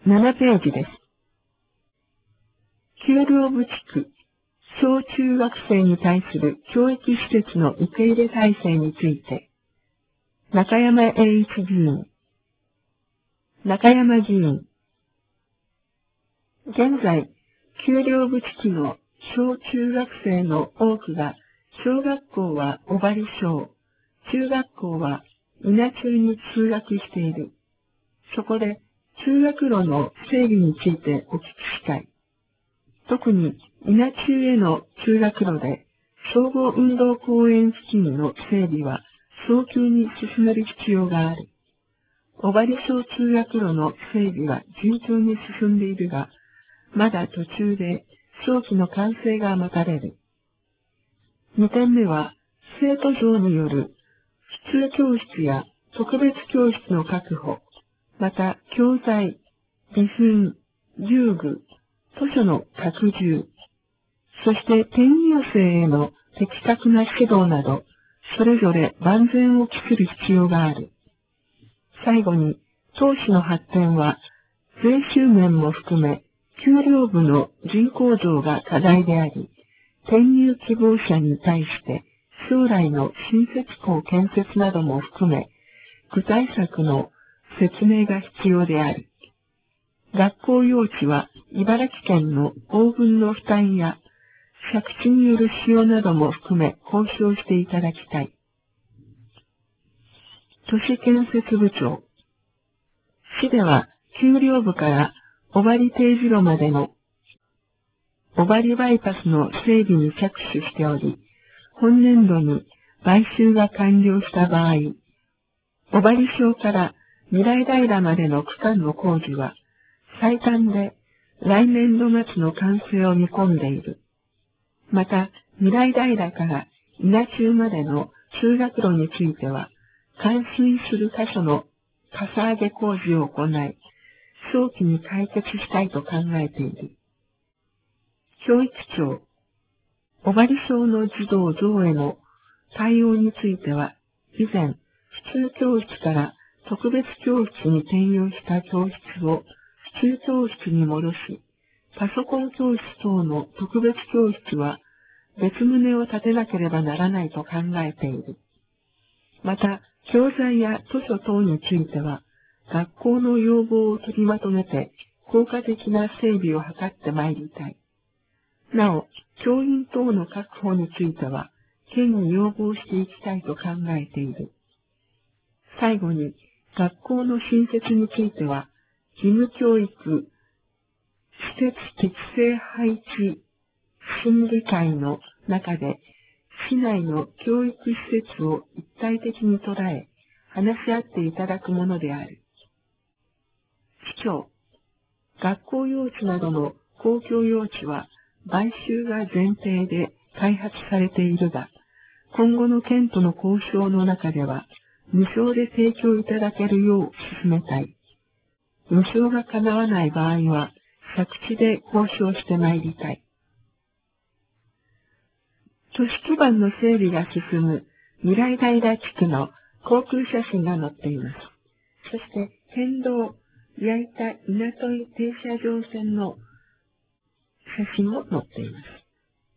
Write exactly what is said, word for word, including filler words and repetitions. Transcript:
ななページです。丘陵部地区、小中学生に対する教育施設の受け入れ体制について、中山栄一議員。中山議員。現在、丘陵部地区の小中学生の多くが、小学校は小針小、中学校は稲中に通学している。そこで、通学路の整備についてお聞きしたい。特に稲中への通学路で、総合運動公園付近の整備は早急に進める必要がある。小針小通学路の整備は順調に進んでいるが、まだ途中で早期の完成が待たれる。にてんめは、生徒増による普通教室や特別教室の確保、また教材、備品、遊具、図書の拡充、そして転入生への的確な指導など、それぞれ万全を期する必要がある。最後に、投資の発展は、税収面も含め、丘陵部の人口増が課題であり、転入希望者に対して将来の新設校建設なども含め、具体策の説明が必要である。学校用地は茨城県の応分の負担や借地による使用なども含め交渉していただきたい。都市建設部長。市では丘陵部から小針定時路までの小針バイパスの整備に着手しており、本年度に買収が完了した場合、小針小から未来平までの区間の工事は、最短で来年度末の完成を見込んでいる。また、未来平から稲中までの通学路については、冠水する箇所のかさ上げ工事を行い、早期に解決したいと考えている。教育庁、小針小の児童増への対応については、以前、普通教室から特別教室に転用した教室を普通教室に戻し、パソコン教室等の特別教室は別棟を建てなければならないと考えている。また、教材や図書等については、学校の要望を取りまとめて、効果的な整備を図ってまいりたい。なお、教員等の確保については、県に要望していきたいと考えている。最後に、学校の新設については、義務教育、施設適正配置審議会の中で、市内の教育施設を一体的に捉え、話し合っていただくものである。市長、学校用地などの公共用地は、買収が前提で開発されているが、今後の県との交渉の中では、無償で提供いただけるよう進めたい。無償が叶わない場合は、借地で交渉してまいりたい。都市基盤の整備が進む未来平地区の航空写真が載っています。そして、県道、矢板稲戸井停車場線の写真も載っています。